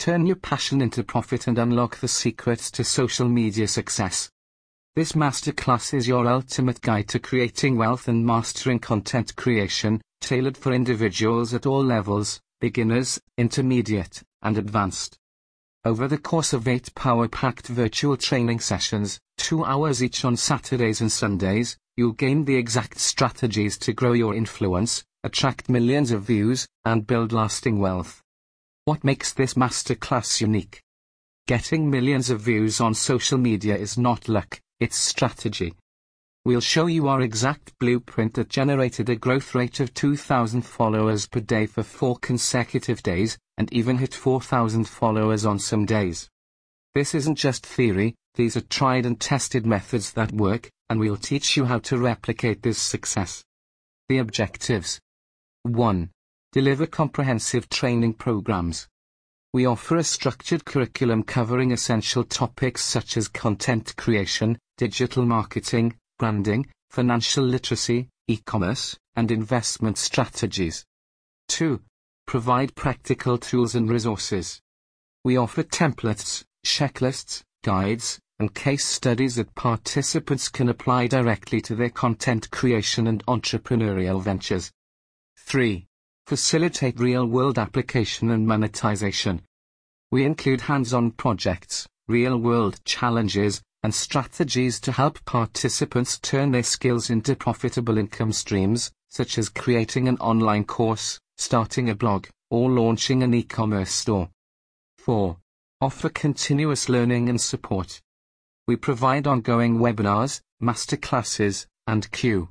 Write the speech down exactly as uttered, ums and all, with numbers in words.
Turn your passion into profit and unlock the secrets to social media success. This masterclass is your ultimate guide to creating wealth and mastering content creation, tailored for individuals at all levels, beginners, intermediate, and advanced. Over the course of eight power-packed virtual training sessions, two hours each on Saturdays and Sundays, you'll gain the exact strategies to grow your influence, attract millions of views, and build lasting wealth. What makes this masterclass unique? Getting millions of views on social media is not luck, it's strategy. We'll show you our exact blueprint that generated a growth rate of two thousand followers per day for four consecutive days, and even hit four thousand followers on some days. This isn't just theory, these are tried and tested methods that work, and we'll teach you how to replicate this success. The objectives. one. Deliver comprehensive training programs. We offer a structured curriculum covering essential topics such as content creation, digital marketing, branding, financial literacy, e-commerce, and investment strategies. two. Provide practical tools and resources. We offer templates, checklists, guides, and case studies that participants can apply directly to their content creation and entrepreneurial ventures. three. Facilitate real-world application and monetization. We include hands-on projects, real-world challenges, and strategies to help participants turn their skills into profitable income streams, such as creating an online course, starting a blog, or launching an e-commerce store. four. Offer continuous learning and support. We provide ongoing webinars, masterclasses, and Q